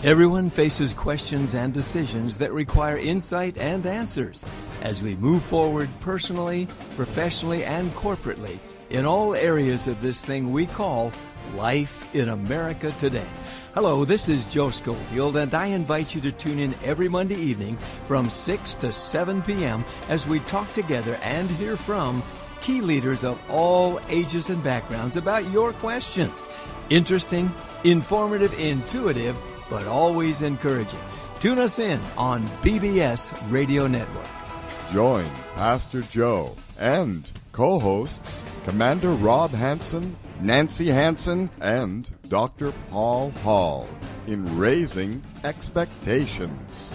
Everyone faces questions and decisions that require insight and answers as we move forward personally, professionally, and corporately in all areas of this thing we call life in America today. Hello, this is Joe Schofield, and I invite you to tune in every Monday evening from 6 to 7 p.m. as we talk together and hear from key leaders of all ages and backgrounds about your questions. Interesting, informative, intuitive, but always encouraging. Tune us in on BBS Radio Network. Join Pastor Joe and co-hosts Commander Rob Hansen, Nancy Hansen, and Dr. Paul Hall in Raising Expectations.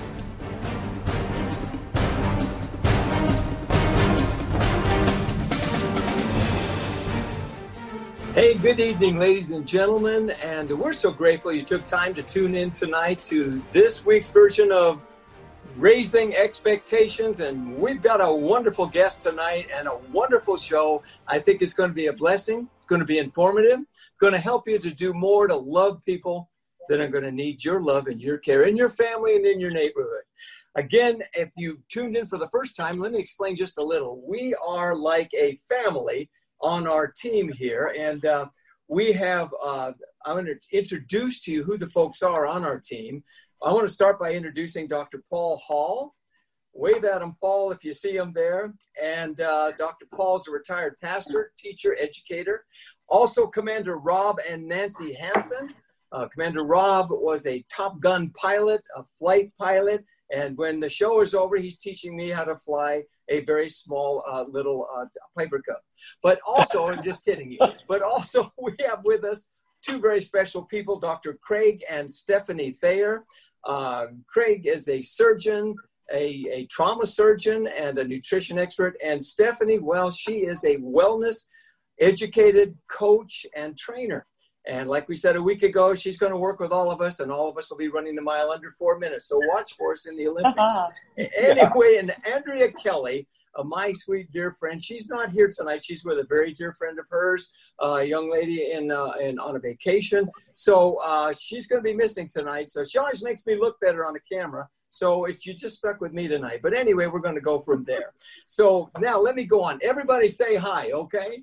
Hey, good evening, ladies and gentlemen, and we're so grateful you took time to tune in tonight to this week's version of Raising Expectations, and we've got a wonderful guest tonight and a wonderful show. I think it's going to be a blessing. It's going to be informative. It's going to help you to do more to love people that are going to need your love and your care in your family and in your neighborhood. Again, if you tuned in for the first time, let me explain just a little. We are like a family on our team here, and we have, I'm going to introduce to you who the folks are on our team. I want to start by introducing Dr. Paul Hall. Wave at him, Paul, if you see him there. And Dr. Paul is a retired pastor, teacher, educator. Also, Commander Rob and Nancy Hansen. Commander Rob was a Top Gun pilot, a flight pilot, and when the show is over, he's teaching me how to fly a very small little paper cup. But also, I'm just kidding you, but also we have with us two very special people, Dr. Craig and Stephanie Thayer. Craig is a surgeon, a trauma surgeon, and a nutrition expert. And Stephanie, well, she is a wellness educated coach and trainer. And like we said a week ago, she's going to work with all of us, and all of us will be running the mile under 4 minutes. So watch for us in the Olympics. Anyway, and Andrea Kelly, my sweet dear friend, she's not here tonight. She's with a very dear friend of hers, a young lady on a vacation. So she's going to be missing tonight. So she always makes me look better on the camera. So if you just stuck with me tonight. But anyway, we're going to go from there. So now let me go on. Everybody say hi, okay?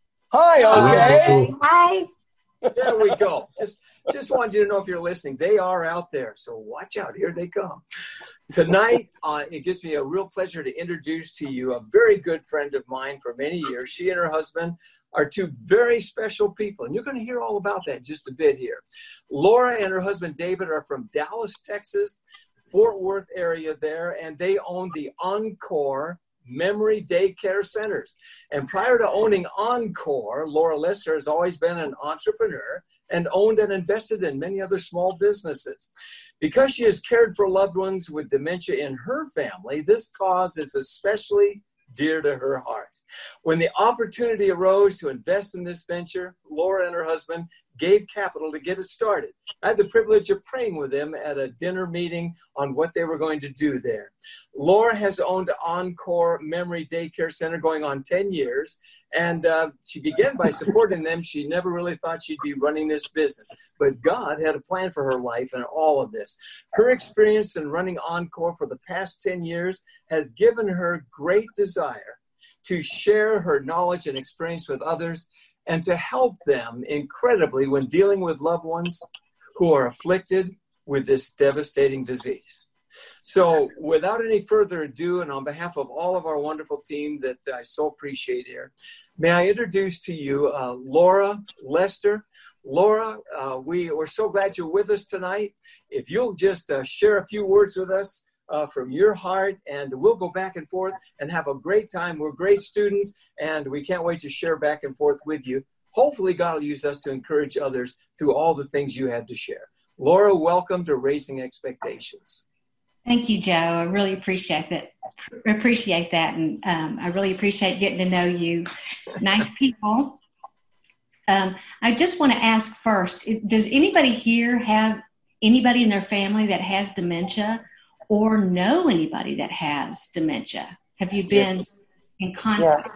Hi, okay. Hi. There we go. Just wanted you to know if you're listening. They are out there, so watch out. Here they come. Tonight, it gives me a real pleasure to introduce to you a very good friend of mine for many years. She and her husband are two very special people, and you're going to hear all about that in just a bit here. Laura and her husband David are from Dallas, Texas, Fort Worth area there, and they own the Encore Memory Daycare Centers. And prior to owning Encore, Laura Lester has always been an entrepreneur and owned and invested in many other small businesses. Because she has cared for loved ones with dementia in her family, this cause is especially dear to her heart. When the opportunity arose to invest in this venture, Laura and her husband gave capital to get it started. I had the privilege of praying with them at a dinner meeting on what they were going to do there. Laura has owned Encore Memory Daycare Center going on 10 years, and she began by supporting them. She never really thought she'd be running this business, but God had a plan for her life and all of this. Her experience in running Encore for the past 10 years has given her great desire to share her knowledge and experience with others and to help them incredibly when dealing with loved ones who are afflicted with this devastating disease. So without any further ado, and on behalf of all of our wonderful team that I so appreciate here, may I introduce to you Laura Lester. Laura, we're so glad you're with us tonight. If you'll just share a few words with us from your heart, and we'll go back and forth and have a great time. We're great students, and we can't wait to share back and forth with you. Hopefully, God will use us to encourage others through all the things you had to share. Laura, welcome to Raising Expectations. Thank you, Joe. I really appreciate that. And I really appreciate getting to know you. Nice people. I just want to ask first, does anybody here have anybody in their family that has dementia or know anybody that has dementia? Have you been in contact?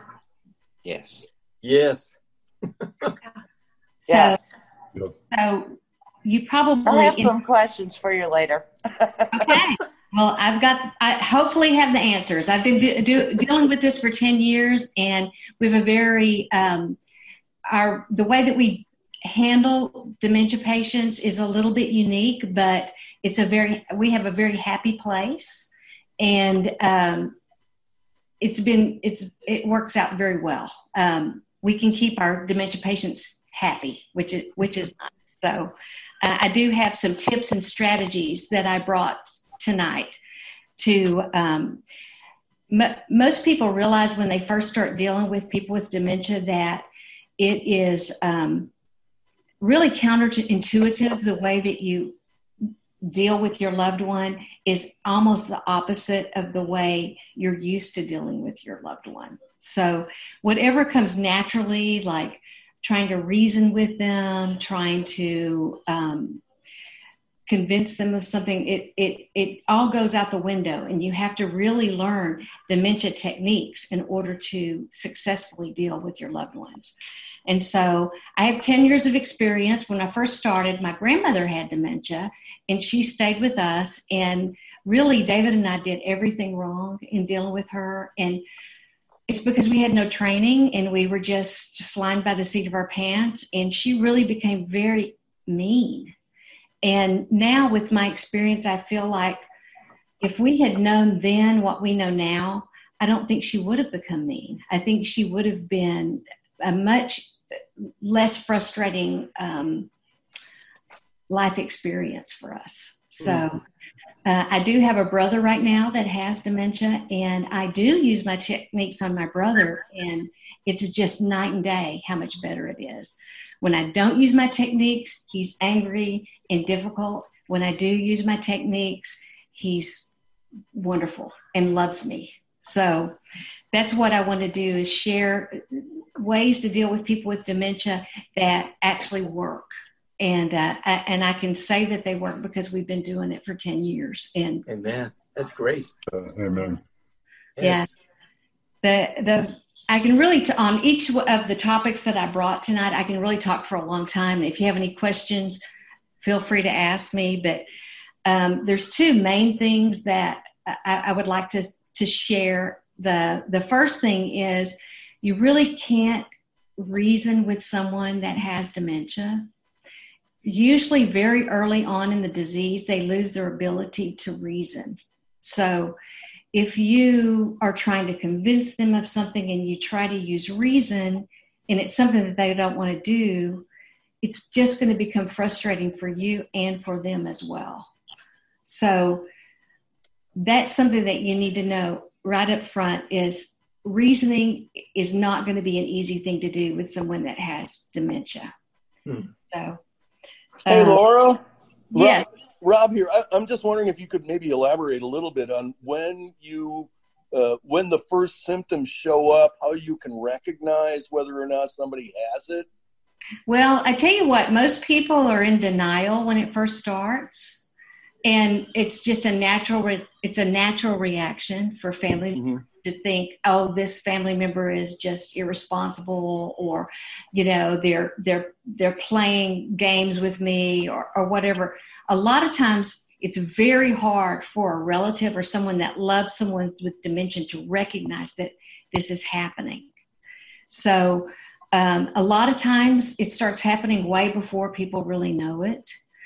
Yes. So you probably I'll have some questions for you later. Okay. Well, I hopefully have the answers. I've been dealing with this for 10 years, and we have a very, the way that we handle dementia patients is a little bit unique, but we have a very happy place, and it works out very well. We can keep our dementia patients happy, which is nice. So I do have some tips and strategies that I brought tonight to most people realize when they first start dealing with people with dementia that it is really counterintuitive. The way that you deal with your loved one is almost the opposite of the way you're used to dealing with your loved one. So whatever comes naturally, like trying to reason with them, trying to convince them of something, it all goes out the window, and you have to really learn dementia techniques in order to successfully deal with your loved ones. And so I have 10 years of experience. When I first started, my grandmother had dementia, and she stayed with us, and really David and I did everything wrong in dealing with her, and it's because we had no training and we were just flying by the seat of our pants, and she really became very mean. And now with my experience, I feel like if we had known then what we know now, I don't think she would have become mean. I think she would have been a much less frustrating life experience for us. So I do have a brother right now that has dementia, and I do use my techniques on my brother, and it's just night and day how much better it is. When I don't use my techniques, he's angry and difficult. When I do use my techniques, he's wonderful and loves me. So that's what I want to do, is share ways to deal with people with dementia that actually work. And I can say that they work because we've been doing it for 10 years. And amen. That's great. Amen. Yes. Yeah. I can really, on each of the topics that I brought tonight, I can really talk for a long time. And if you have any questions, feel free to ask me. But there's two main things that I would like to share. The first thing is you really can't reason with someone that has dementia. Usually very early on in the disease, they lose their ability to reason. So if you are trying to convince them of something and you try to use reason and it's something that they don't want to do, it's just going to become frustrating for you and for them as well. So that's something that you need to know right up front, is reasoning is not going to be an easy thing to do with someone that has dementia. So, hey, Laura. Yeah. Rob here. I'm just wondering if you could maybe elaborate a little bit on when the first symptoms show up, how you can recognize whether or not somebody has it. Well, I tell you what, most people are in denial when it first starts, and it's just a natural reaction for family to think, oh, this family member is just irresponsible, or, you know, they're playing games with me, or whatever. A lot of times it's very hard for a relative or someone that loves someone with dementia to recognize that this is happening. So a lot of times it starts happening way before people really know it.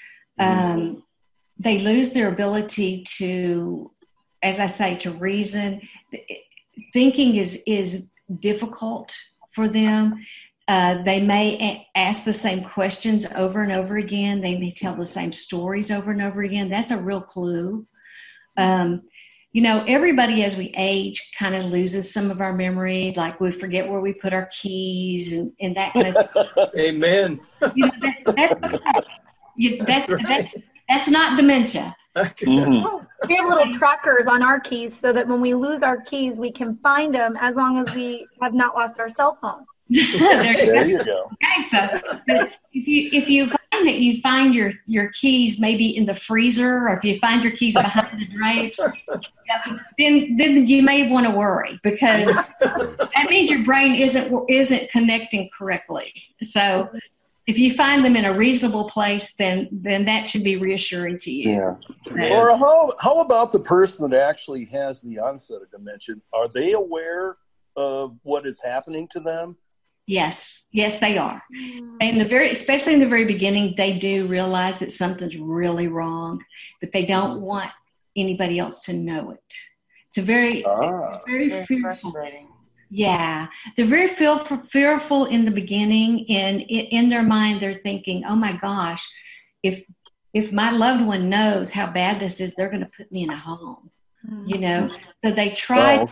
They lose their ability to, as I say, to reason. Thinking is difficult for them. They may ask the same questions over and over again. They may tell the same stories over and over again. That's a real clue. You know, everybody as we age kind of loses some of our memory. Like we forget where we put our keys and that kind of thing. Amen. You know, that's not dementia. We have little trackers on our keys so that when we lose our keys, we can find them as long as we have not lost our cell phone. There you go. Okay, so if you find that you find your keys maybe in the freezer, or if you find your keys behind the drapes, then you may want to worry, because that means your brain isn't connecting correctly. So if you find them in a reasonable place, then that should be reassuring to you. Yeah. Or how about the person that actually has the onset of dementia? Are they aware of what is happening to them? Yes, they are. And especially in the very beginning, they do realize that something's really wrong, but they don't want anybody else to know it. It's very fearful. Frustrating. Yeah, they're very fearful in the beginning, and in their mind, they're thinking, "Oh my gosh, if my loved one knows how bad this is, they're going to put me in a home." You know, so they try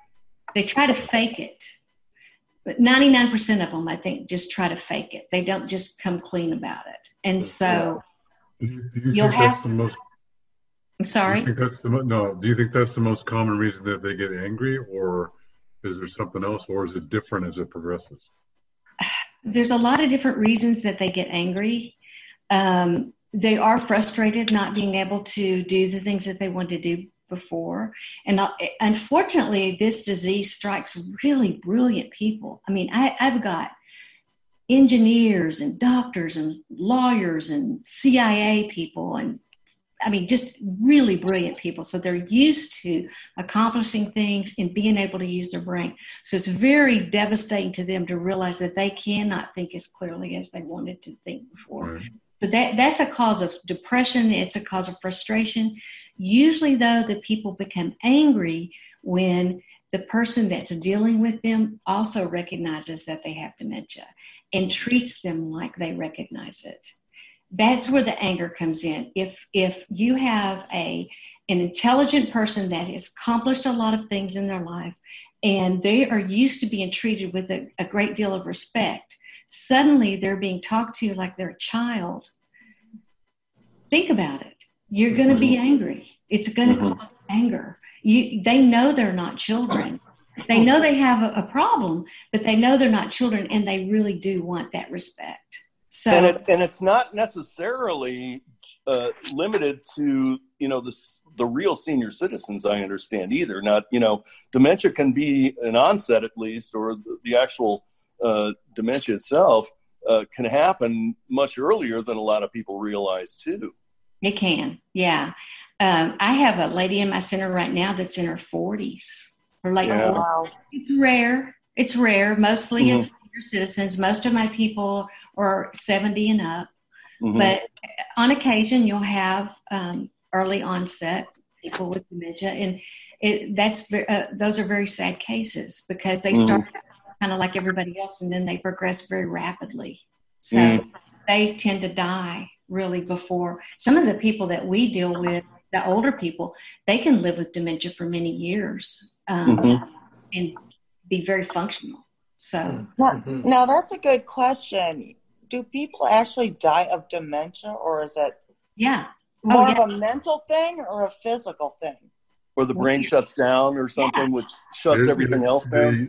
to fake it. But 99% of them, I think, just try to fake it. They don't just come clean about it. And so do you think that's the most? I'm sorry? Do you think that's the most common reason that they get angry, or is there something else, or is it different as it progresses? There's a lot of different reasons that they get angry. They are frustrated not being able to do the things that they wanted to do before. And unfortunately, this disease strikes really brilliant people. I mean, I've got engineers and doctors and lawyers and CIA people, and I mean, just really brilliant people. So they're used to accomplishing things and being able to use their brain. So it's very devastating to them to realize that they cannot think as clearly as they wanted to think before. Right. So that's a cause of depression. It's a cause of frustration. Usually, though, the people become angry when the person that's dealing with them also recognizes that they have dementia and treats them like they recognize it. That's where the anger comes in. If you have an intelligent person that has accomplished a lot of things in their life and they are used to being treated with a great deal of respect, suddenly they're being talked to like they're a child. Think about it. You're going to be angry. It's going to cause anger. They know they're not children. They know they have a problem, but they know they're not children, and they really do want that respect. So, and it's not necessarily limited to the real senior citizens. I understand either. Not dementia can be an onset at least, or the actual dementia itself can happen much earlier than a lot of people realize too. It can, yeah. I have a lady in my center right now that's in her 40s. Or late 40s. Wow. It's rare. Mostly it's senior citizens. Most of my people are 70 and up. Mm-hmm. But on occasion, you'll have early onset people with dementia. And those are very sad cases because they start kind of like everybody else, and then they progress very rapidly. So they tend to die really before. Some of the people that we deal with, the older people, they can live with dementia for many years and be very functional. So now that's a good question. Do people actually die of dementia, or is it more of a mental thing or a physical thing? Or the brain shuts down or something, which shuts everything else down?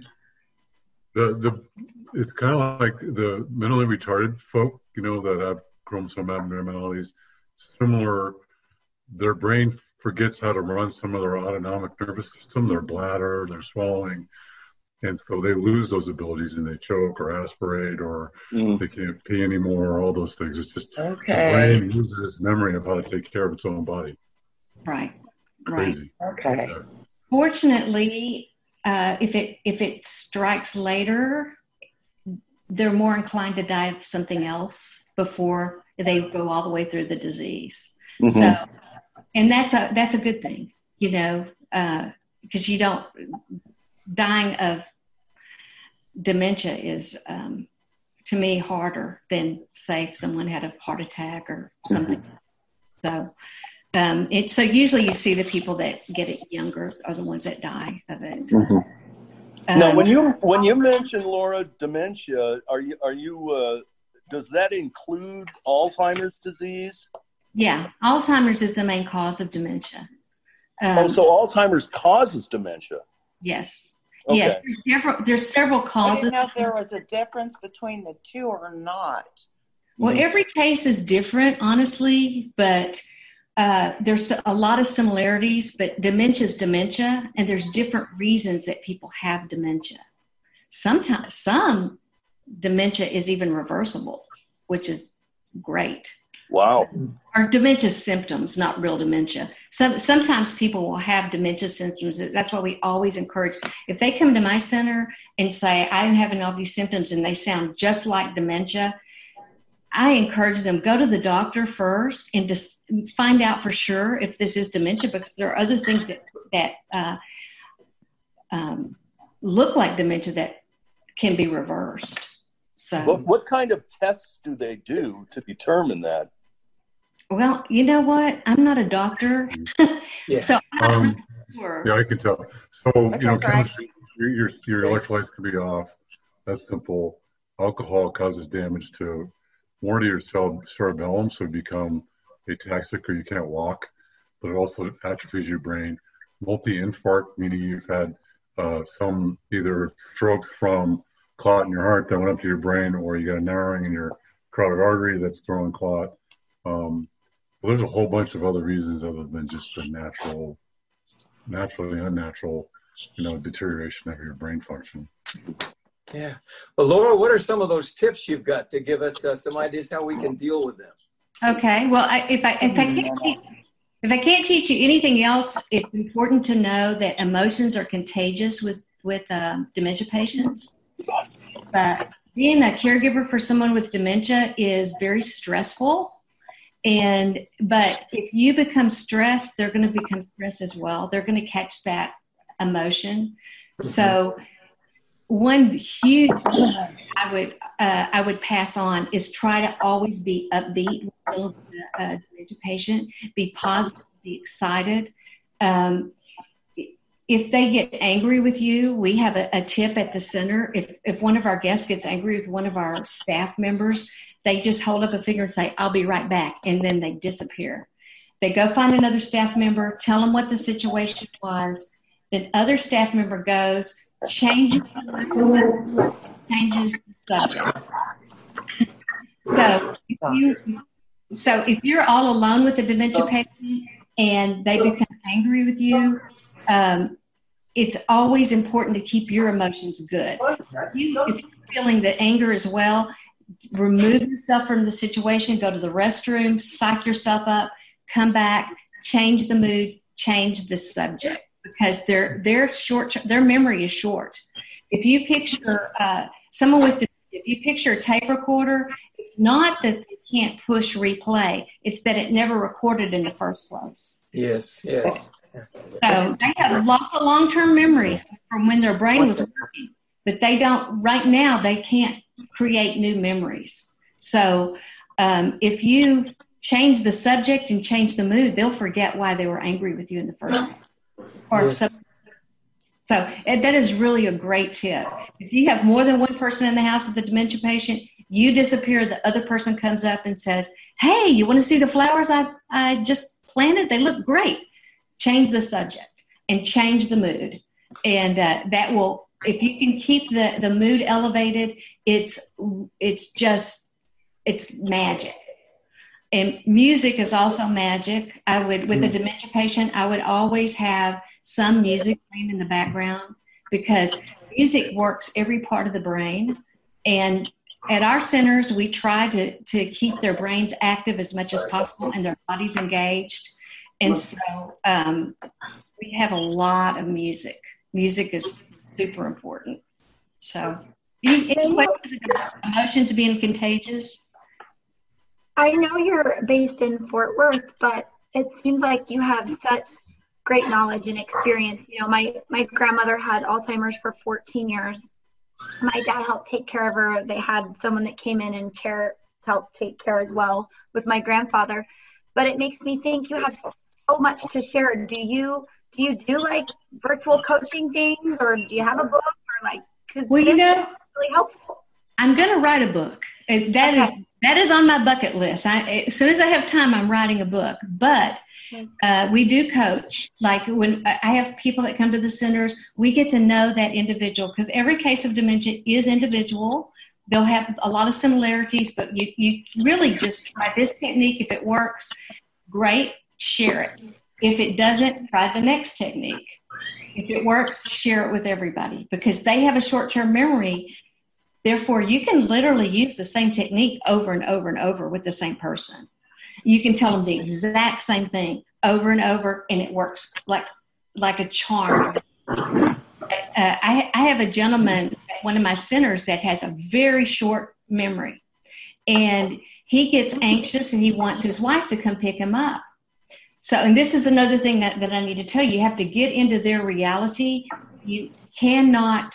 It's kind of like the mentally retarded folk, that have chromosome abnormalities. Similar, their brain forgets how to run some of their autonomic nervous system, their bladder, their swallowing. And so they lose those abilities and they choke or aspirate or they can't pee anymore, all those things. It's just the brain loses its memory of how to take care of its own body. Right. Crazy. Okay. Yeah. Fortunately, if it strikes later, they're more inclined to die of something else before they go all the way through the disease. So, and that's a good thing, because you don't. Dying of dementia is, to me, harder than, say, if someone had a heart attack or something. So, so usually you see the people that get it younger are the ones that die of it. Now, when you mention, Laura, dementia, are you does that include Alzheimer's disease? Yeah, Alzheimer's is the main cause of dementia. So Alzheimer's causes dementia. Yes. Okay. Yes. There's several causes. I didn't know if there was a difference between the two or not. Well, every case is different, honestly, but there's a lot of similarities. But dementia is dementia, and there's different reasons that people have dementia. Sometimes some dementia is even reversible which is great. Wow. Or dementia symptoms, not real dementia. Sometimes people will have dementia symptoms. That's why we always encourage, if they come to my center and say, I'm having all these symptoms and they sound just like dementia, I encourage them, go to the doctor first and just find out for sure if this is dementia, because there are other things that look like dementia that can be reversed. So, what kind of tests do they do to determine that? Well, you know what? I'm not a doctor, so I'm not really sure. Yeah, I can tell. So, chemistry, your electrolytes can be off. That's simple. Alcohol causes damage to more to your cerebellum, so you become ataxic or you can't walk, but it also atrophies your brain. Multi-infarct, meaning you've had some either stroke from clot in your heart that went up to your brain, or you got a narrowing in your carotid artery that's throwing clot. There's a whole bunch of other reasons other than just the naturally unnatural, deterioration of your brain function. Yeah. Well, Laura, what are some of those tips you've got to give us some ideas how we can deal with them? Okay. Well, if I can't teach you anything else, it's important to know that emotions are contagious with dementia patients. But being a caregiver for someone with dementia is very stressful. But if you become stressed, they're going to become stressed as well. They're going to catch that emotion. Mm-hmm. So one huge thing I would pass on is try to always be upbeat with the dementia patient. Be positive, be excited. If they get angry with you, we have a tip at the center. If one of our guests gets angry with one of our staff members, they just hold up a finger and say, I'll be right back. And then they disappear. They go find another staff member, tell them what the situation was. Then other staff member goes, changes the subject. So if you're all alone with a dementia patient and they become angry with you, it's always important to keep your emotions good. If you're feeling the anger as well, remove yourself from the situation, go to the restroom, psych yourself up, come back, change the mood, change the subject, because their memory is short. If you picture if you picture a tape recorder, it's not that they can't push replay, it's that it never recorded in the first place. Yes. So they have lots of long-term memories from when their brain was working, but right now they can't create new memories. So if you change the subject and change the mood, they'll forget why they were angry with you in the first place. So that is really a great tip. If you have more than one person in the house with a dementia patient, you disappear, the other person comes up and says, hey, you want to see the flowers I just planted? They look great. Change the subject and change the mood. And that will, if you can keep the mood elevated, it's magic. And music is also magic. With a dementia patient, I would always have some music playing in the background, because music works every part of the brain. And at our centers, we try to keep their brains active as much as possible and their bodies engaged. And so we have a lot of music. Music is super important. So any questions about emotions being contagious? I know you're based in Fort Worth, but it seems like you have such great knowledge and experience. My grandmother had Alzheimer's for 14 years. My dad helped take care of her. They had someone that came in and helped take care as well with my grandfather. But it makes me think you have so much to share. Do you do like virtual coaching things, or do you have a book, or like? Because is really helpful. I'm going to write a book. That is on my bucket list. As soon as I have time, I'm writing a book. But we do coach. Like when I have people that come to the centers, we get to know that individual, because every case of dementia is individual. They'll have a lot of similarities, but you really just try this technique. If it works, great, share it. If it doesn't, try the next technique. If it works, share it with everybody, because they have a short-term memory. Therefore, you can literally use the same technique over and over and over with the same person. You can tell them the exact same thing over and over, and it works like a charm. I have a gentleman at one of my centers that has a very short memory, and he gets anxious and he wants his wife to come pick him up. So, and this is another thing that I need to tell you. You have to get into their reality. You cannot,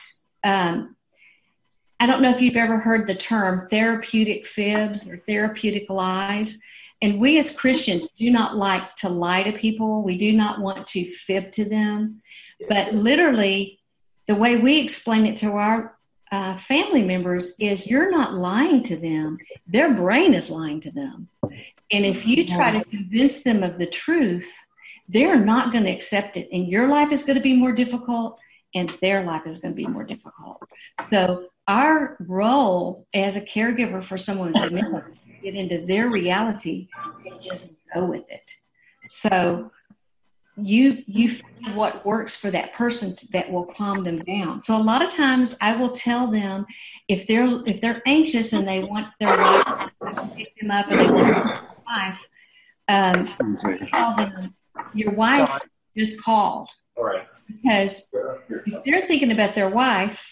I don't know if you've ever heard the term therapeutic fibs or therapeutic lies. And we as Christians do not like to lie to people. We do not want to fib to them. Yes. But literally, the way we explain it to our family members is you're not lying to them. Their brain is lying to them. And if you try to convince them of the truth, they're not going to accept it. And your life is going to be more difficult, and their life is going to be more difficult. So our role as a caregiver for someone with dementia is to get into their reality and just go with it. So you find what works for that person that will calm them down. So a lot of times I will tell them if they're anxious and they want their wife to pick them up and they want their wife, I tell them your wife just called. All right. Because if they're thinking about their wife,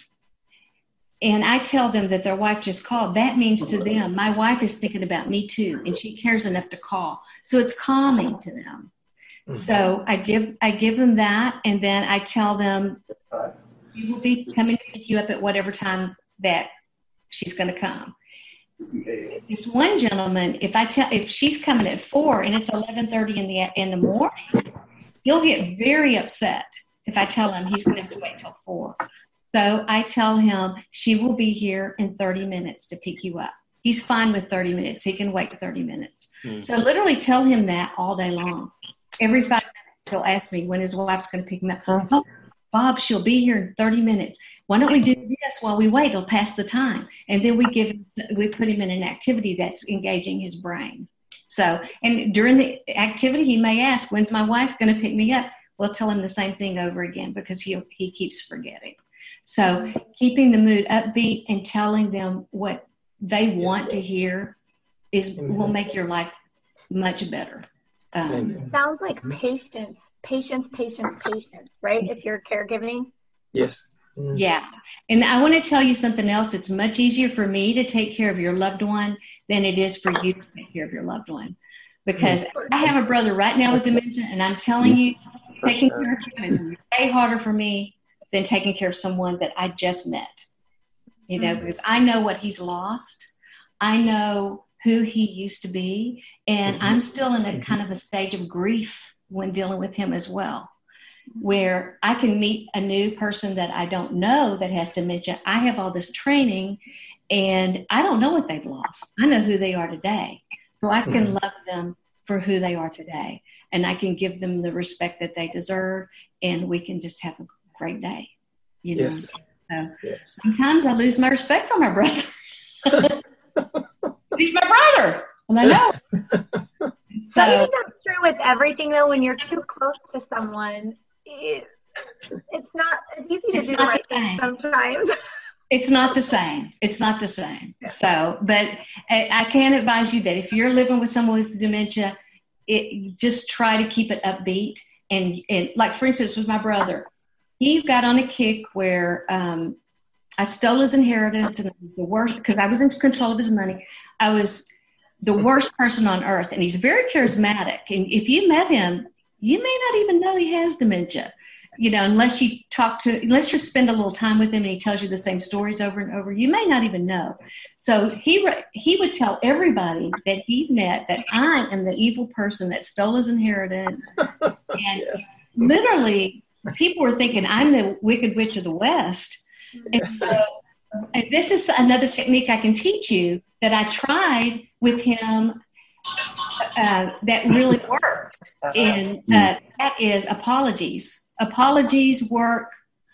and I tell them that their wife just called, that means to them, my wife is thinking about me too, and she cares enough to call. So it's calming to them. Mm-hmm. So I give them that, and then I tell them, she will be coming to pick you up at whatever time that she's going to come. This one gentleman, if she's coming at 4 and it's 11:30 in the morning, he'll get very upset if I tell him he's going to have to wait till 4. So I tell him she will be here in 30 minutes to pick you up. He's fine with 30 minutes. He can wait 30 minutes. Mm-hmm. So literally tell him that all day long. Every 5 minutes, he'll ask me when his wife's going to pick him up. Oh, Bob, she'll be here in 30 minutes. Why don't we do this while we wait? It'll pass the time. And then we put him in an activity that's engaging his brain. So, and during the activity, he may ask, when's my wife going to pick me up? We'll tell him the same thing over again because he keeps forgetting. So keeping the mood upbeat and telling them what they want to hear will make your life much better. It sounds like patience, right? If you're caregiving. Yes. Yeah. And I want to tell you something else. It's much easier for me to take care of your loved one than it is for you to take care of your loved one. Because I have a brother right now with dementia, and I'm telling you, taking care of him is way harder for me than taking care of someone that I just met. You know, because I know what he's lost. I know who he used to be, and I'm still in a kind of a stage of grief when dealing with him as well, where I can meet a new person that I don't know that has dementia. I have all this training, and I don't know what they've lost. I know who they are today. So I can love them for who they are today, and I can give them the respect that they deserve, and we can just have a great day. You know? Yes. So sometimes I lose my respect for my brother. He's my brother, and I know. So I think that's true with everything, though. When you're too close to someone, it's easy to do the right thing sometimes. It's not the same. It's not the same. So, but I can advise you that if you're living with someone with dementia, just try to keep it upbeat. And like, for instance, with my brother, he got on a kick where I stole his inheritance, and it was the worst because I was in control of his money. I was the worst person on earth, and he's very charismatic. And if you met him, you may not even know he has dementia. You know, unless you spend a little time with him and he tells you the same stories over and over, you may not even know. So he would tell everybody that he met that I am the evil person that stole his inheritance. And literally, people were thinking I'm the Wicked Witch of the West. And so and this is another technique I can teach you that I tried with him that really worked. And that is apologies. Apologies work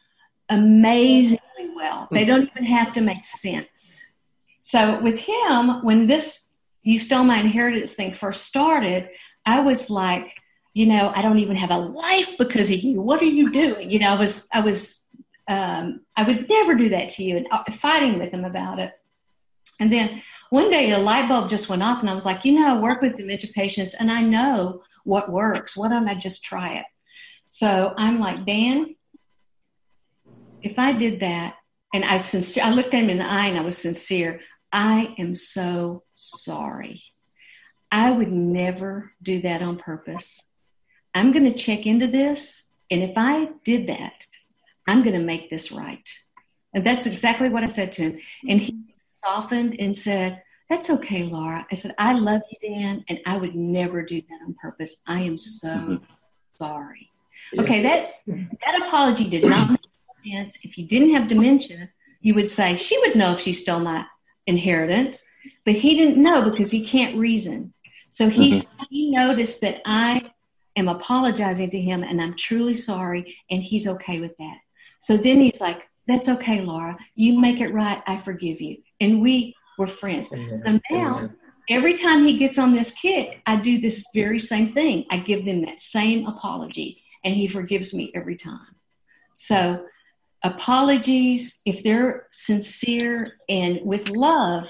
amazingly well. They don't even have to make sense. So with him, when this "you stole my inheritance" thing first started, I was like, you know, I don't even have a life because of you. What are you doing? You know, I was I would never do that to you, and fighting with him about it. And then one day a light bulb just went off, and I was like, I work with dementia patients, and I know what works. Why don't I just try it? So I'm like, Dan, if I did that, and I looked at him in the eye, and I was sincere, I am so sorry. I would never do that on purpose. I'm going to check into this, and if I did that, I'm going to make this right. And that's exactly what I said to him. And he softened and said, that's okay, Laura. I said, I love you, Dan, and I would never do that on purpose. I am so sorry. Yes. Okay, that apology did not make sense. If you didn't have dementia, you would say, she would know if she stole my inheritance, but he didn't know because he can't reason. So he noticed that I am apologizing to him, and I'm truly sorry, and he's okay with that. So then he's like, that's okay, Laura. You make it right. I forgive you. And we were friends. So now, every time he gets on this kick, I do this very same thing. I give them that same apology, and he forgives me every time. So apologies, if they're sincere and with love,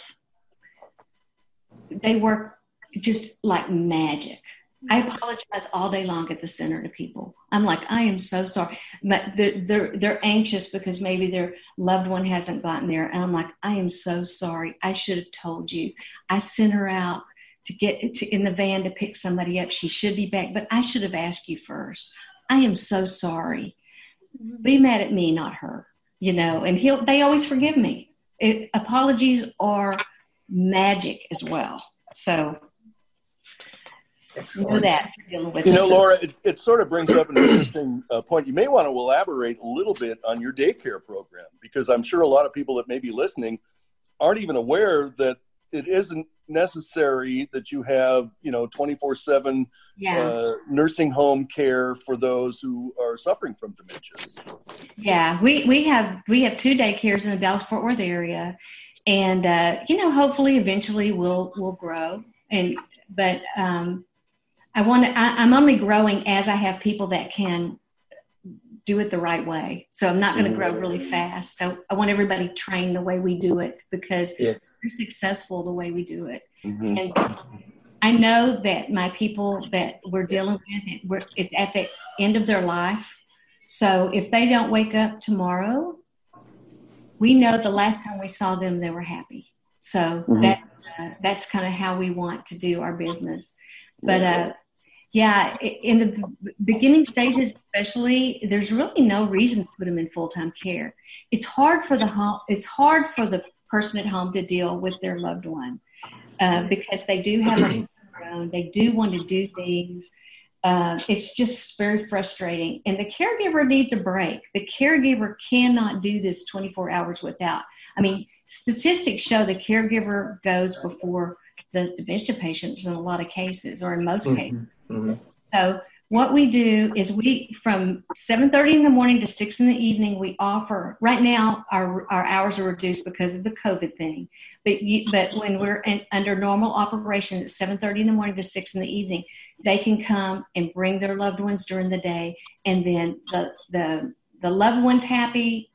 they work just like magic. I apologize all day long at the center to people. I'm like, I am so sorry. But they're anxious because maybe their loved one hasn't gotten there. And I'm like, I am so sorry. I should have told you. I sent her out to get in the van to pick somebody up. She should be back, but I should have asked you first. I am so sorry. Be mad at me, not her. And they always forgive me. Apologies are magic as well. So excellent. Laura, it sort of brings up an interesting point. You may want to elaborate a little bit on your daycare program, because I'm sure a lot of people that may be listening aren't even aware that it isn't necessary that you have 24/7 nursing home care for those who are suffering from dementia. Yeah, we have 2 daycares in the Dallas-Fort Worth area, and hopefully eventually we'll grow. But I'm only growing as I have people that can do it the right way. So I'm not going to grow really fast. I want everybody trained the way we do it, because we're successful the way we do it. Mm-hmm. And I know that my people that we're dealing with, it's at the end of their life. So if they don't wake up tomorrow, we know the last time we saw them, they were happy. So that's kind of how we want to do our business. But in the beginning stages, especially, there's really no reason to put them in full-time care. It's hard for the person at home to deal with their loved one because they do have a own. They do want to do things. It's just very frustrating. And the caregiver needs a break. The caregiver cannot do this 24 hours without. Statistics show the caregiver goes before the dementia patients in a lot of cases, or in most cases. Mm-hmm. So what we do is from 7:30 in the morning to 6 in the evening, we offer, right now our hours are reduced because of the COVID thing, but when we're under normal operation at 7:30 in the morning to 6 in the evening, they can come and bring their loved ones during the day, and then the loved one's happy.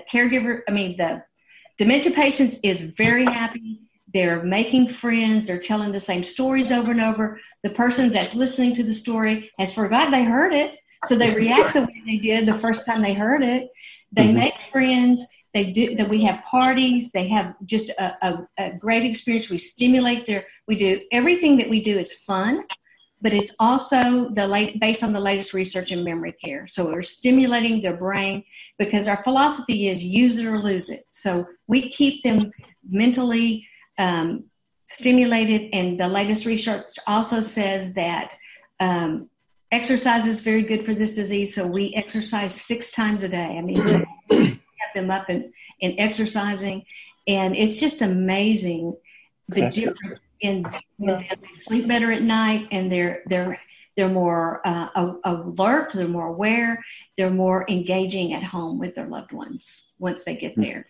The dementia patients is very happy. They're making friends. They're telling the same stories over and over. The person that's listening to the story has forgotten they heard it, so they react the way they did the first time they heard it. They make friends. We have parties. They have just a great experience. We stimulate we do everything that we do is fun, but it's also based on the latest research in memory care. So we're stimulating their brain, because our philosophy is use it or lose it. So we keep them mentally stimulated, and the latest research also says that exercise is very good for this disease. So we exercise 6 times a day. We have them up and exercising, and it's just amazing the difference in they sleep better at night, and they're more alert, they're more aware, they're more engaging at home with their loved ones once they get there.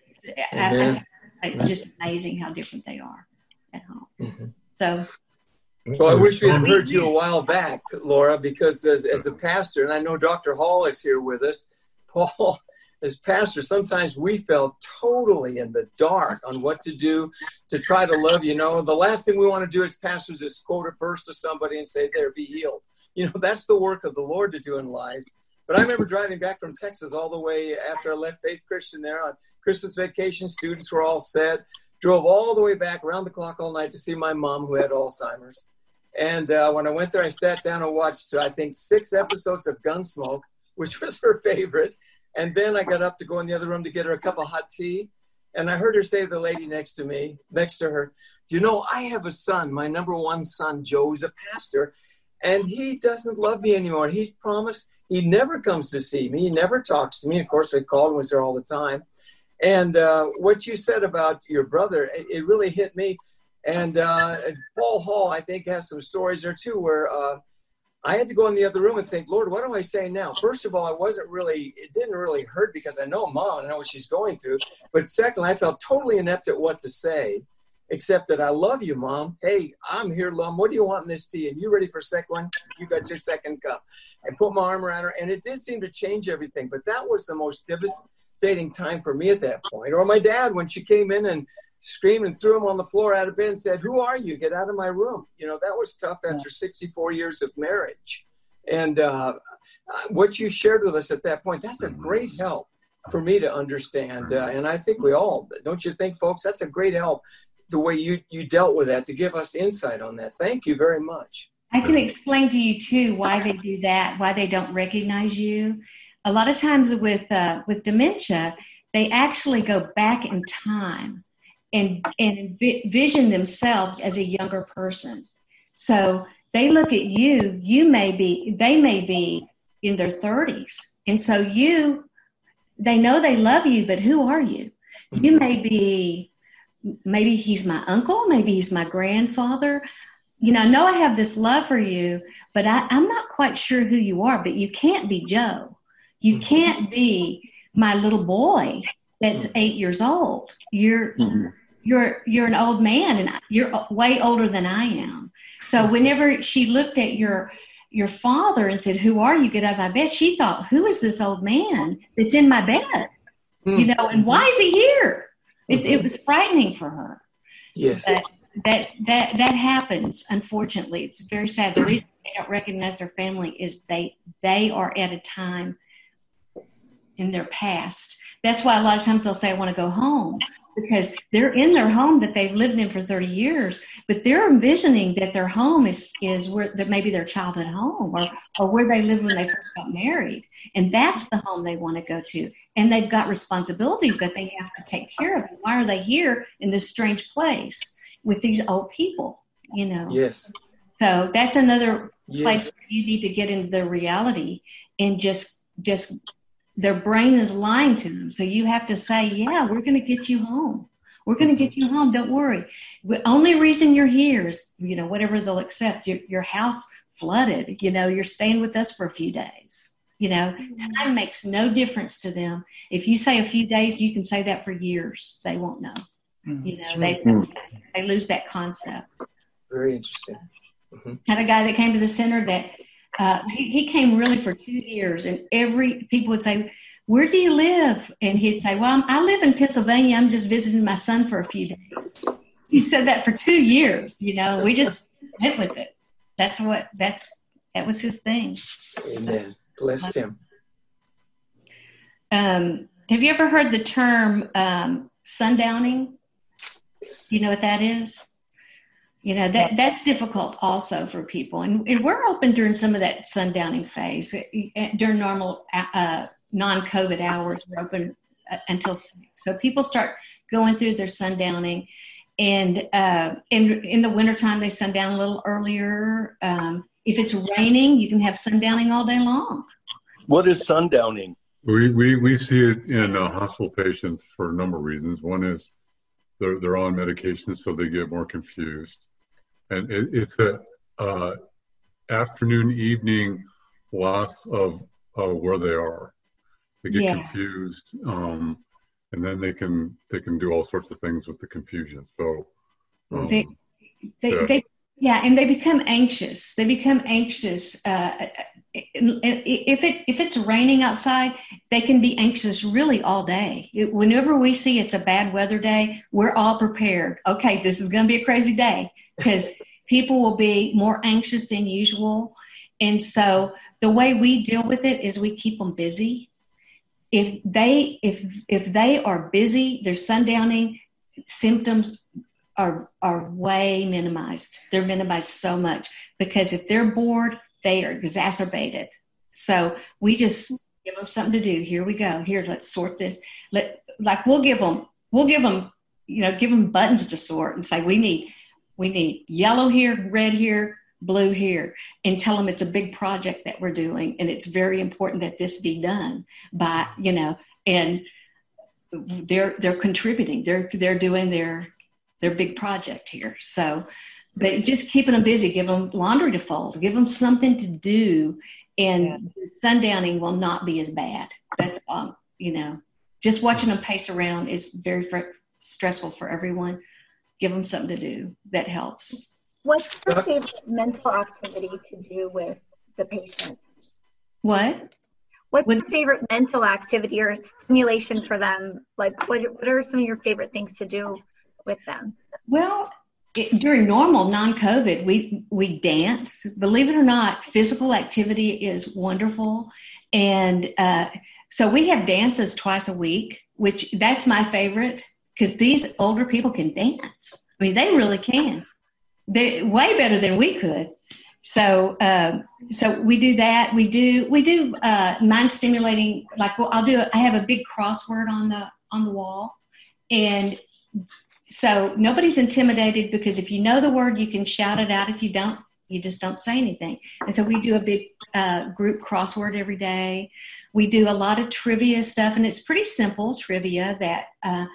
It's just amazing how different they are at home. Mm-hmm. So I wish we had heard you a while back, Laura, because as a pastor, and I know Dr. Hall is here with us, Paul, as pastors, sometimes we felt totally in the dark on what to do to try to love. You know, the last thing we want to do as pastors is quote a verse to somebody and say, there, be healed. You know, that's the work of the Lord to do in lives. But I remember driving back from Texas all the way after I left Faith Christian there on Christmas vacation. Students were all set. Drove all the way back around the clock all night to see my mom who had Alzheimer's. And when I went there, I sat down and watched, I think, 6 episodes of Gunsmoke, which was her favorite. And then I got up to go in the other room to get her a cup of hot tea. And I heard her say to the lady next to her, you know, I have a son, my number 1 son, Joe, is a pastor, and he doesn't love me anymore. He's promised he never comes to see me. He never talks to me. Of course, we called and was there all the time. And what you said about your brother, it really hit me. And Paul Hall, I think, has some stories there too, where I had to go in the other room and think, Lord, what do I say now? First of all, it didn't really hurt because I know Mom, I know what she's going through. But secondly, I felt totally inept at what to say, except that I love you, Mom. Hey, I'm here, Mom. What do you want in this tea? And you ready for a second one? You got your second cup. I put my arm around her, and it did seem to change everything. But that was the most devastating time for me at that point. Or my dad, when she came in and screamed and threw him on the floor out of bed and said, who are you? Get out of my room. You know, that was tough after 64 years of marriage. And what you shared with us at that point, that's a great help for me to understand. And I think we all, don't you think, folks, that's a great help, the way you dealt with that, to give us insight on that. Thank you very much. I can explain to you, too, why they do that, why they don't recognize you. A lot of times with dementia, they actually go back in time and envision themselves as a younger person. So they look at you, they may be in their 30s. And so they know they love you, but who are you? You may be, maybe he's my uncle, maybe he's my grandfather. You know, I know I have this love for you, but I'm not quite sure who you are, but you can't be Joe. You can't be my little boy that's 8 years old. You're an old man, and you're way older than I am. So whenever she looked at your father and said, who are you? Get out of my bed. She thought, who is this old man that's in my bed? You know, and why is he here? It was frightening for her. Yes. But that happens, unfortunately. It's very sad. The reason they don't recognize their family is they are at a time in their past. That's why a lot of times they'll say, I want to go home, because they're in their home that they've lived in for 30 years, but they're envisioning that their home is where that maybe their childhood home or where they lived when they first got married. And that's the home they want to go to. And they've got responsibilities that they have to take care of. And why are they here in this strange place with these old people, you know? Yes. So that's another place where you need to get into the reality and just their brain is lying to them. So you have to say, yeah, we're going to get you home. We're going to get you home. Don't worry. The only reason you're here is, you know, whatever they'll accept. Your house flooded. You know, you're staying with us for a few days. You know, time makes no difference to them. If you say a few days, you can say that for years. They won't know. You know, they lose that concept. Very interesting. Had a guy that came to the center that he came really for 2 years, and people would say, where do you live? And he'd say, well, I live in Pennsylvania. I'm just visiting my son for a few days. He said that for 2 years, you know, we just went with it. That was his thing. Amen. Bless him. Have you ever heard the term sundowning? Yes. You know what that is? You know, that's difficult also for people. And we're open during some of that sundowning phase. During normal non-COVID hours, we're open until 6. So people start going through their sundowning. And in the wintertime, they sundown a little earlier. If it's raining, you can have sundowning all day long. What is sundowning? We see it in hospital patients for a number of reasons. One is they're on medications, so they get more confused. And it's a afternoon, evening loss of where they are. They get confused, and then they can do all sorts of things with the confusion. So Yeah, and they become anxious. If it's raining outside, they can be anxious really all day. Whenever we see it's a bad weather day, we're all prepared. Okay, this is going to be a crazy day, because people will be more anxious than usual. And so the way we deal with it is we keep them busy. If they are busy, their sundowning symptoms are way minimized. They're minimized so much, because if they're bored, they are exacerbated. So we just give them something to do. Here we go. Here, let's sort this. We'll give them, give them buttons to sort and say, we need yellow here, red here, blue here, and tell them it's a big project that we're doing, and it's very important that this be done by, and they're contributing. They're doing their big project here. So, but just keeping them busy, give them laundry to fold, give them something to do, and sundowning will not be as bad. That's just watching them pace around is very stressful for everyone. Give them something to do that helps. What's your favorite mental activity to do with the patients? What? What's your favorite mental activity or stimulation for them? Like, what are some of your favorite things to do with them? Well, during normal non-COVID, we dance. Believe it or not, physical activity is wonderful. And so we have dances twice a week, which that's my favorite, because these older people can dance. I mean, they really can. They're way better than we could. So we do that. We do mind stimulating. Like, I have a big crossword on the wall, and so nobody's intimidated, because if you know the word, you can shout it out. If you don't, you just don't say anything. And so we do a big group crossword every day. We do a lot of trivia stuff, and it's pretty simple trivia that,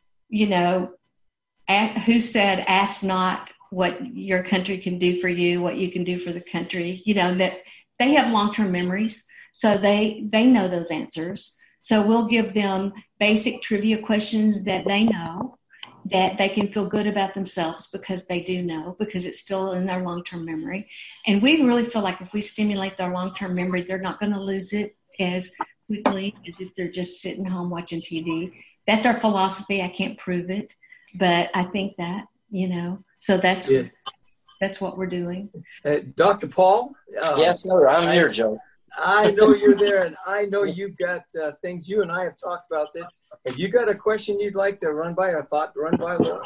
who said, ask not what your country can do for you, what you can do for the country, that they have long-term memories. So they know those answers. So we'll give them basic trivia questions that they know, that they can feel good about themselves because they do know, because it's still in their long-term memory. And we really feel like if we stimulate their long-term memory, they're not going to lose it as quickly as if they're just sitting home watching TV. That's our philosophy. I can't prove it, but I think that, so that's what we're doing. Dr. Paul? Yes, sir. I'm here, Joe. I know you're there, and I know you've got things. You and I have talked about this. Have you got a question you'd like to run by, or thought to run by, Laura?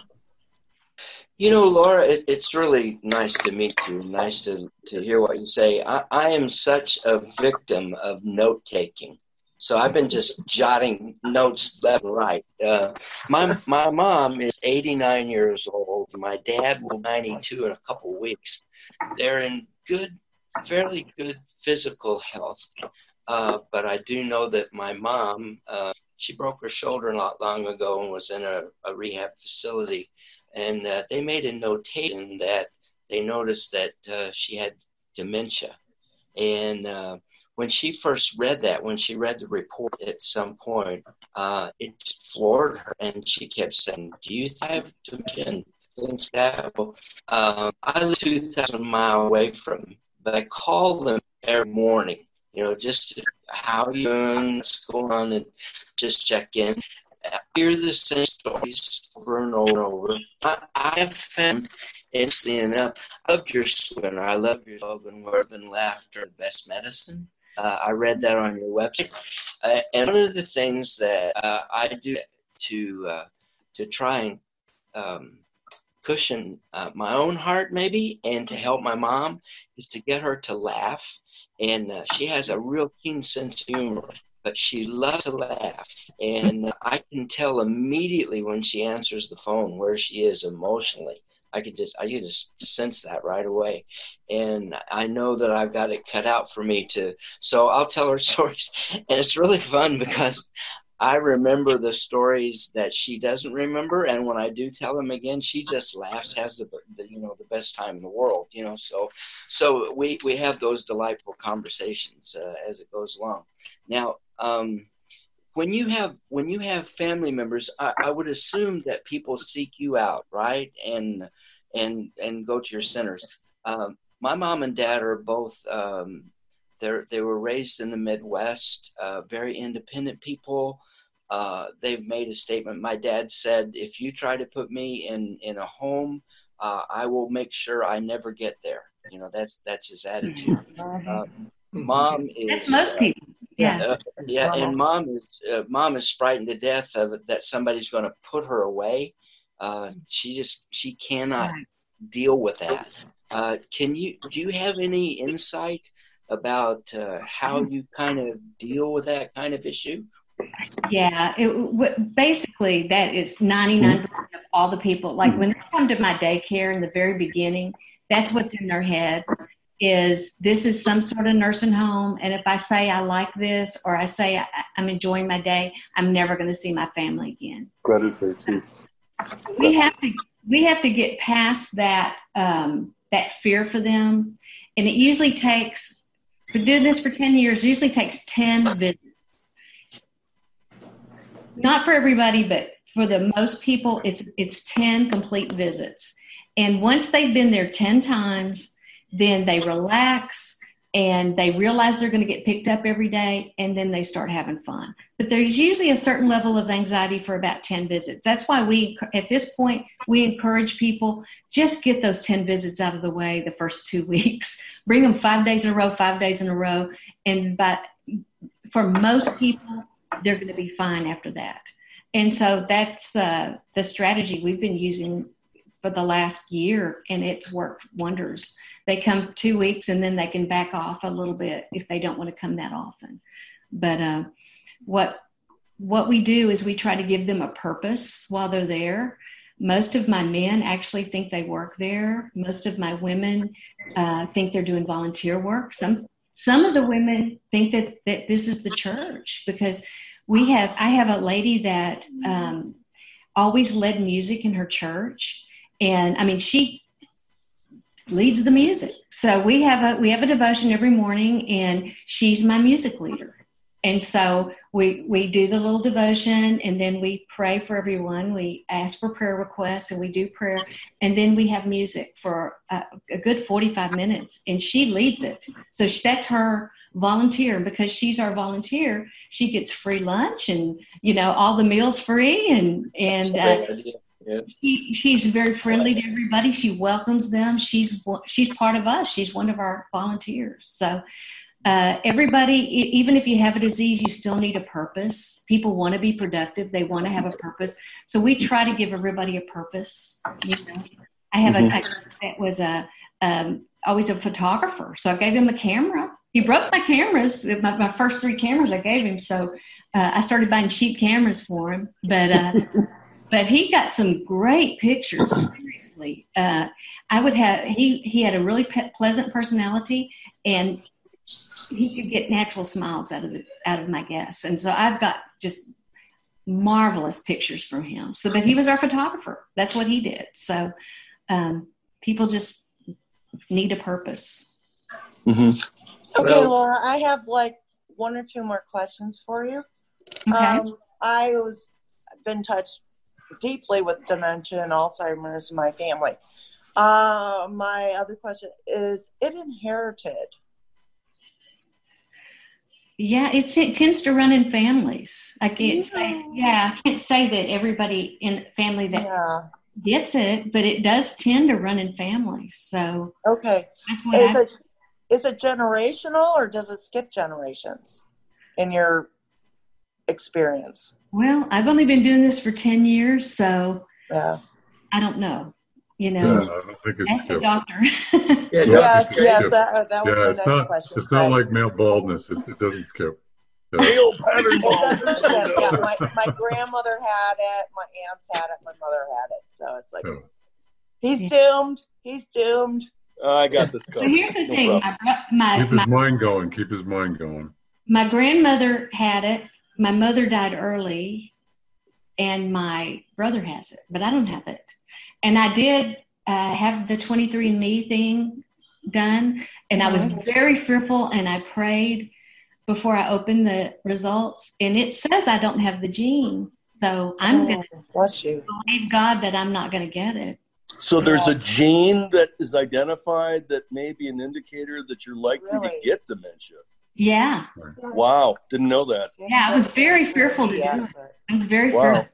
Laura, it's really nice to meet you. Nice to hear what you say. I am such a victim of note-taking. So I've been just jotting notes left and right. My mom is 89 years old. My dad will be 92 in a couple of weeks. They're in fairly good physical health. But I do know that my mom, she broke her shoulder not long ago and was in a rehab facility. And they made a notation that they noticed that she had dementia. And when she first read that, when she read the report at some point, it floored her. And she kept saying, do you have dementia? And things like that. I live 2,000 miles away from them, but I call them every morning, just how you doing, what's going on, and just check in. I hear the same stories over and over and over. I have found, interestingly enough, I love your slogan. I love your slogan, more than laughter, the best medicine. I read that on your website. And one of the things that I do to try and cushion my own heart, maybe, and to help my mom, is to get her to laugh. And she has a real keen sense of humor, but she loves to laugh. And I can tell immediately when she answers the phone where she is emotionally. I can just sense that right away. And I know that I've got it cut out for me so I'll tell her stories. And it's really fun because I remember the stories that she doesn't remember. And when I do tell them again, she just laughs, has the best time in the world, So we have those delightful conversations as it goes along. Now, when you have family members, I would assume that people seek you out, right? and go to your centers. My mom and dad are both, they were raised in the Midwest, very independent people. They've made a statement. My dad said, if you try to put me in a home, I will make sure I never get there. You know, that's his attitude. Mom is. That's most people. Yeah. And mom is frightened to death of it, that somebody's going to put her away. She cannot deal with that. Do you have any insight about how you kind of deal with that kind of issue? Yeah, basically that is 99% of all the people. Like when they come to my daycare in the very beginning, that's what's in their head, is this is some sort of nursing home. And if I say I like this, or I say I'm enjoying my day, I'm never going to see my family again. Greta's there too. So we have to get past that fear for them. And it usually takes, we do this for 10 years, it usually takes 10 visits. Not for everybody, but for the most people, it's 10 complete visits. And once they've been there 10 times, then they relax and they realize they're going to get picked up every day, and then they start having fun. But there's usually a certain level of anxiety for about 10 visits. That's why at this point, we encourage people, just get those 10 visits out of the way the first 2 weeks. Bring them 5 days in a row, 5 days in a row. But for most people, they're going to be fine after that. And so that's the strategy we've been using for the last year, and it's worked wonders. They come 2 weeks and then they can back off a little bit if they don't want to come that often. But what we do is we try to give them a purpose while they're there. Most of my men actually think they work there. Most of my women think they're doing volunteer work. Some of the women think that this is the church, because I have a lady that always led music in her church. And I mean, she leads the music. So we have a devotion every morning, and she's my music leader. And so we do the little devotion, and then we pray for everyone. We ask for prayer requests, and we do prayer. And then we have music for a good 45 minutes, and she leads it. So that's her volunteer. Because she's our volunteer, she gets free lunch and, all the meals free. And she's very friendly to everybody. She welcomes them. She's part of us. She's one of our volunteers. So everybody, even if you have a disease, you still need a purpose. People want to be productive. They want to have a purpose. So we try to give everybody a purpose. I have that was always a photographer. So I gave him a camera. He broke my cameras, my first 3 cameras I gave him. So I started buying cheap cameras for him. But he got some great pictures. Seriously, he had a really pleasant personality, and he could get natural smiles out of my guests. And so I've got just marvelous pictures from him. So, but he was our photographer. That's what he did. So people just need a purpose. Mm-hmm. Okay, Laura, I have like 1 or 2 more questions for you. Okay. I've been touched deeply with dementia and Alzheimer's in my family. My other question, is it inherited? Yeah, it tends to run in families. I can't say that everybody in family that gets it, but it does tend to run in families. So okay, that's what is it generational, or does it skip generations in your experience? Well, I've only been doing this for 10 years, so I don't know. I don't think it's ask the doctor. Yes, that was my next question. It's not like male baldness. It doesn't skip. Male pattern baldness. My grandmother had it. My aunts had it. My mother had it. So it's like, he's doomed. He's doomed. I got this covered. So here's the thing. Keep his mind going. My grandmother had it. My mother died early, and my brother has it, but I don't have it. And I did have the 23andMe thing done, and I was very fearful, and I prayed before I opened the results, and it says I don't have the gene. So I'm going to believe God that I'm not going to get it. So there's a gene that is identified that may be an indicator that you're likely to get dementia. Yeah. Wow. Didn't know that. Yeah, I was very fearful to do it. I was very fearful.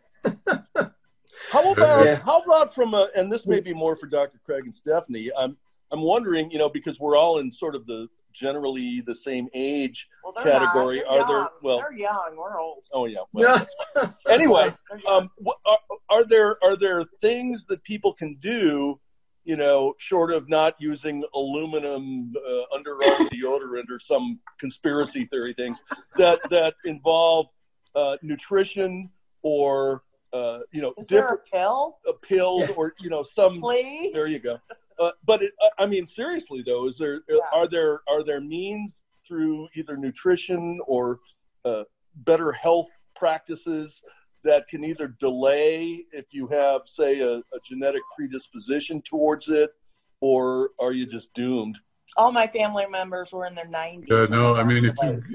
How about from and this may be more for Dr. Craig and Stephanie. I'm wondering, because we're all in sort of generally the same age category. They're young. We're old. Oh yeah. Well, anyway, are there things that people can do, short of not using aluminum underarm deodorant or some conspiracy theory things that involve nutrition or is there a pill? Pills or some. Please. There you go. But seriously though, are there means through either nutrition or better health practices that can either delay if you have, say, a genetic predisposition towards it, or are you just doomed? All my family members were in their 90s. Yeah, no, I mean,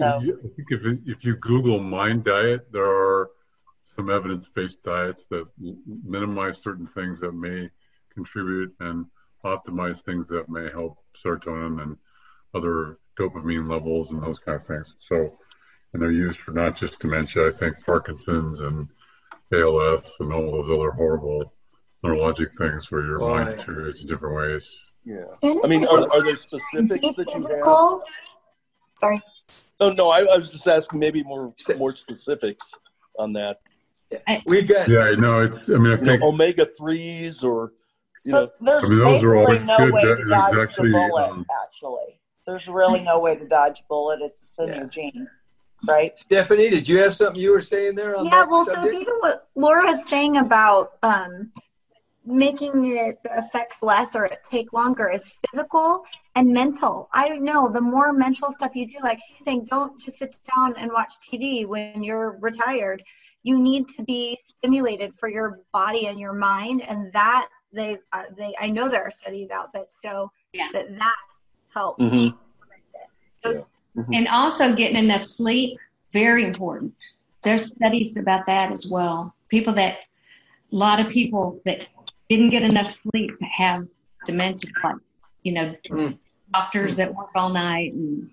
if you Google Mind Diet, there are some evidence-based diets that minimize certain things that may contribute and optimize things that may help serotonin and other dopamine levels and those kind of things. So, and they're used for not just dementia, I think Parkinson's and ALS and all those other horrible neurologic things where your mind deteriorates in different ways. Yeah. I mean, are there specifics that you have? Sorry. Oh, no, I was just asking maybe more specifics on that. We've got. Yeah, no, I think omega-3s or. There's those are always no good. way to dodge the bullet, actually. There's really no way to dodge a bullet. It's in your genes, right? Stephanie, did you have something you were saying there on that subject? So you know what Laura is saying about making the effects less or take longer is physical and mental. I know the more mental stuff you do, like he's saying, don't just sit down and watch TV when you're retired. You need to be stimulated for your body and your mind, and that I know there are studies out that show that helps. Mm-hmm. So, and also getting enough sleep, very important. There's studies about that as well. A lot of people that didn't get enough sleep have dementia, like, doctors that work all night.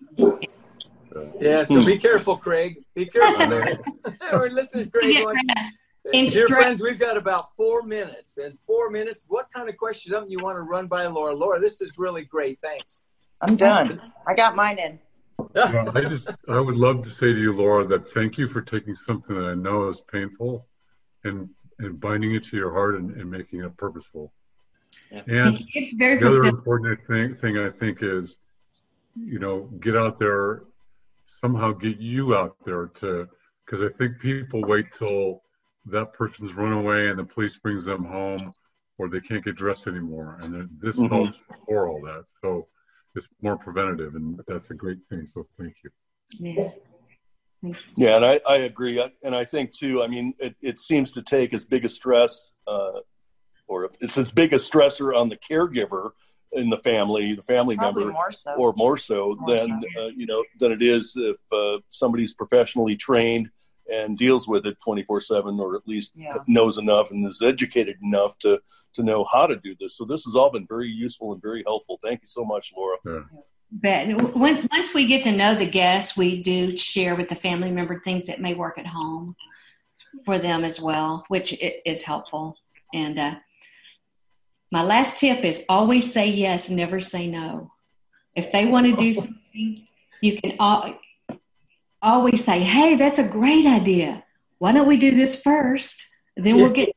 So be careful, Craig. Be careful there. We're listening to Craig. Dear friends, we've got about 4 minutes. In 4 minutes, what kind of questions you want to run by Laura? Laura, this is really great. Thanks. I'm done. I got mine in. I would love to say to you, Laura, that thank you for taking something that I know is painful and binding it to your heart and making it purposeful. Yeah. And it's very the other important thing I think is, get out there, somehow get you out there because I think people wait till that person's run away and the police brings them home or they can't get dressed anymore. And this helps before all that. So it's more preventative, and that's a great thing. So thank you. Yeah. Yeah, and I agree. And I think, too, I mean, it seems to take as big a stress or it's as big a stressor on the caregiver in the family member, or more so than it is if somebody's professionally trained and deals with it 24/7, or at least knows enough and is educated enough to know how to do this. So this has all been very useful and very helpful. Thank you so much, Laura. Yeah. But once we get to know the guests, we do share with the family member things that may work at home for them as well, which is helpful. And my last tip is always say yes, never say no. If they want to do something, you can always say, hey, that's a great idea. Why don't we do this first? Then we'll get,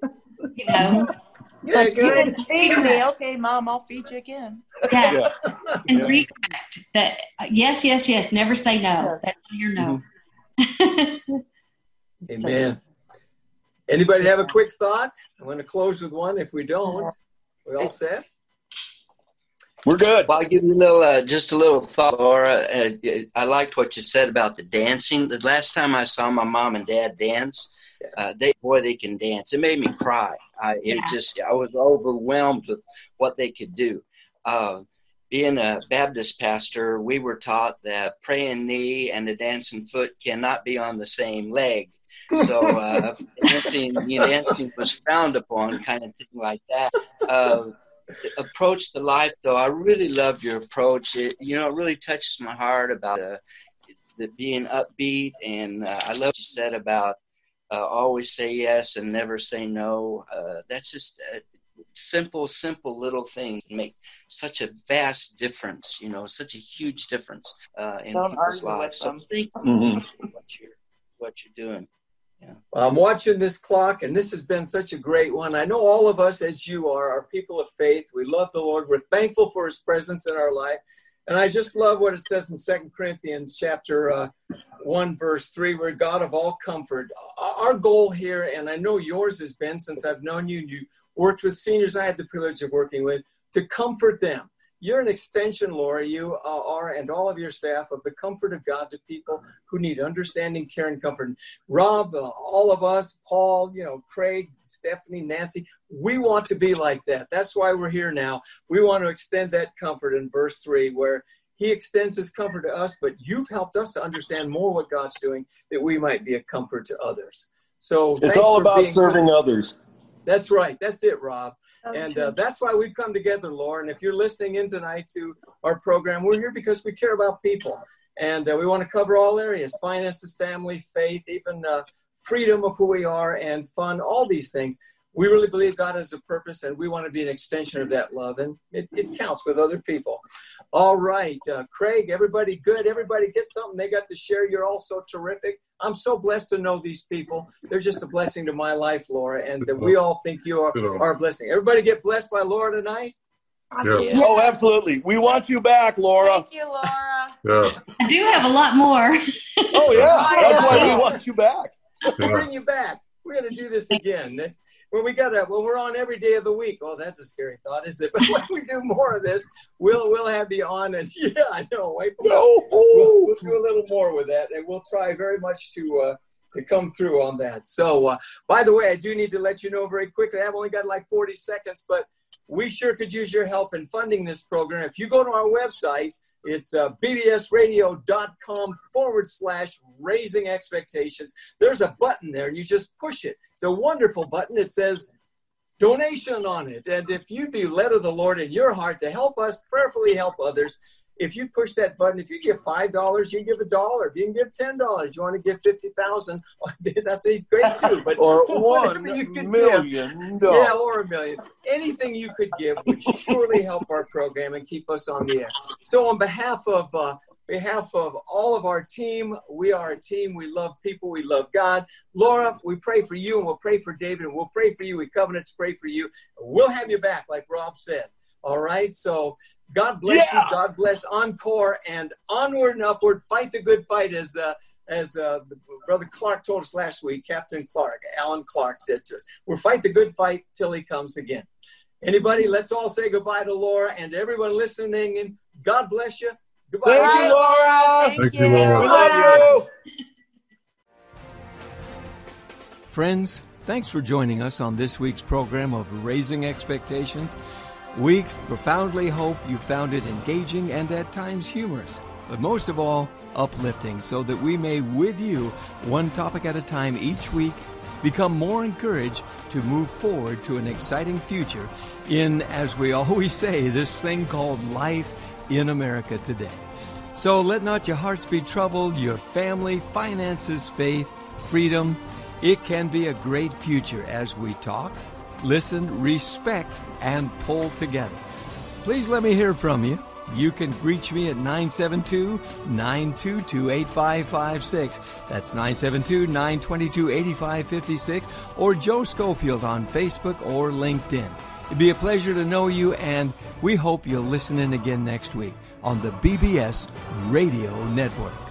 Like, good. Feed me. Okay, Mom, I'll feed you again. Yeah. And redirect that. Yes. Never say no. That's your no. Amen. Anybody have a quick thought? I'm going to close with one. If we don't, we all set? We're good. Well, I'll give you just a little thought, Laura. I liked what you said about the dancing. The last time I saw my mom and dad dance, they can dance. It made me cry. I was overwhelmed with what they could do. Being a Baptist pastor, we were taught that praying knee and the dancing foot cannot be on the same leg. So Nancy was frowned upon, kind of thing like that. Approach to life, though, I really loved your approach. It really touches my heart about the being upbeat, and I love what you said about always say yes and never say no. That's just simple little things make such a vast difference, such a huge difference in people's lives. So thank you for what you're doing. Yeah. Well, I'm watching this clock, and this has been such a great one. I know all of us, as you are people of faith. We love the Lord. We're thankful for his presence in our life. And I just love what it says in 2 Corinthians chapter 1, verse 3, where God of all comfort. Our goal here, and I know yours has been since I've known you, and you worked with seniors I had the privilege of working with, to comfort them. You're an extension, Laura, you are, and all of your staff, of the comfort of God to people who need understanding, care, and comfort. Rob, all of us, Paul, Craig, Stephanie, Nancy, we want to be like that. That's why we're here now. We want to extend that comfort in verse 3, where he extends his comfort to us, but you've helped us to understand more what God's doing, that we might be a comfort to others. So it's all about serving others. That's right. That's it, Rob. And that's why we've come together, Laura. And if you're listening in tonight to our program, we're here because we care about people. And we want to cover all areas: finances, family, faith, even freedom of who we are, and fun, all these things. We really believe God has a purpose, and we want to be an extension of that love. And it counts with other people. All right. Craig, everybody good? Everybody get something they got to share? You're all so terrific. I'm so blessed to know these people. They're just a blessing to my life, Laura, and we all think you are a blessing. Everybody get blessed by Laura tonight? Yes. Oh, absolutely. We want you back, Laura. Thank you, Laura. Yeah. I do have a lot more. Oh, yeah. That's why we want you back. We'll bring you back. We're going to do this again. We're on every day of the week. Oh, that's a scary thought, isn't it? But when we do more of this, we'll have you on. And yeah, I know. We'll do a little more with that, and we'll try very much to come through on that. So, by the way, I do need to let you know very quickly. I've only got like 40 seconds, but we sure could use your help in funding this program. If you go to our website, it's bbsradio.com/raising expectations. There's a button there, and you just push it. It's a wonderful button. It says donation on it. And if you be led of the Lord in your heart to help us prayerfully help others, if you push that button, if you give $5, you give $1. If you can give $10, you want to give 50,000, that's great too. But or $1 million. Yeah, or $1 million. Anything you could give would surely help our program and keep us on the air. So on behalf of all of our team, we are a team. We love people. We love God. Laura, we pray for you, and we'll pray for David, and we'll pray for you. We covenant to pray for you. We'll have you back, like Rob said. All right? So God bless you. God bless Encore, and onward and upward. Fight the good fight, as Brother Clark told us last week. Captain Clark, Alan Clark, said to us, we'll fight the good fight till he comes again. Anybody, let's all say goodbye to Laura, and everyone listening, and God bless you. Goodbye. Thank you, Laura. Thank you, Laura. We love you. Friends, thanks for joining us on this week's program of Raising Expectations. We profoundly hope you found it engaging and at times humorous, but most of all, uplifting, so that we may, with you, one topic at a time each week, become more encouraged to move forward to an exciting future in, as we always say, this thing called life in America today. So let not your hearts be troubled, your family, finances, faith, freedom. It can be a great future as we talk, listen, respect, and pull together. Please let me hear from you. You can reach me at 972-922-8556. That's 972-922-8556, or Joe Schofield on Facebook or LinkedIn. It'd be a pleasure to know you, and we hope you'll listen in again next week on the BBS Radio Network.